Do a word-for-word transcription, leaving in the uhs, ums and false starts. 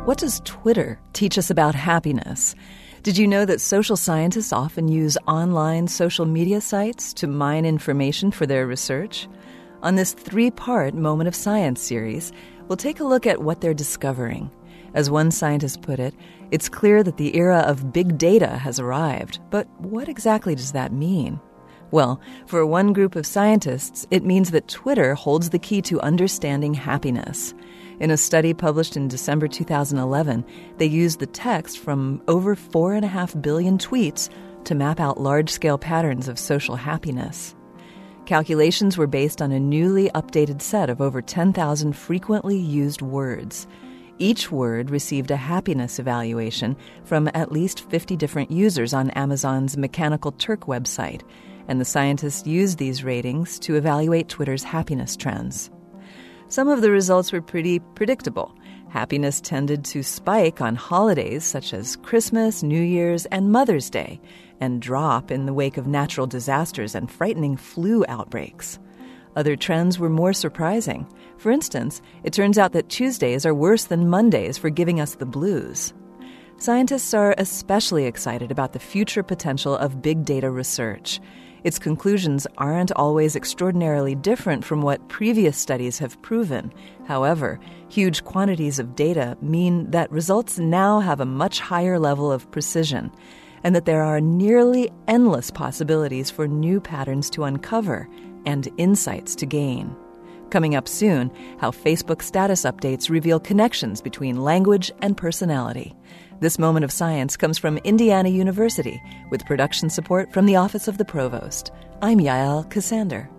What does Twitter teach us about happiness? Did you know that social scientists often use online social media sites to mine information for their research? On this three-part Moment of Science series, we'll take a look at what they're discovering. As one scientist put it, it's clear that the era of big data has arrived. But what exactly does that mean? Well, for one group of scientists, it means that Twitter holds the key to understanding happiness. In a study published in December two thousand eleven, they used the text from over four and a half billion tweets to map out large-scale patterns of social happiness. Calculations were based on a newly updated set of over ten thousand frequently used words. Each word received a happiness evaluation from at least fifty different users on Amazon's Mechanical Turk website, and the scientists used these ratings to evaluate Twitter's happiness trends. Some of the results were pretty predictable. Happiness tended to spike on holidays such as Christmas, New Year's, and Mother's Day, and drop in the wake of natural disasters and frightening flu outbreaks. Other trends were more surprising. For instance, it turns out that Tuesdays are worse than Mondays for giving us the blues. Scientists are especially excited about the future potential of big data research. Its conclusions aren't always extraordinarily different from what previous studies have proven. However, huge quantities of data mean that results now have a much higher level of precision, and that there are nearly endless possibilities for new patterns to uncover and insights to gain. Coming up soon, how Facebook status updates reveal connections between language and personality. This Moment of Science comes from Indiana University with production support from the Office of the Provost. I'm Yael Ksander.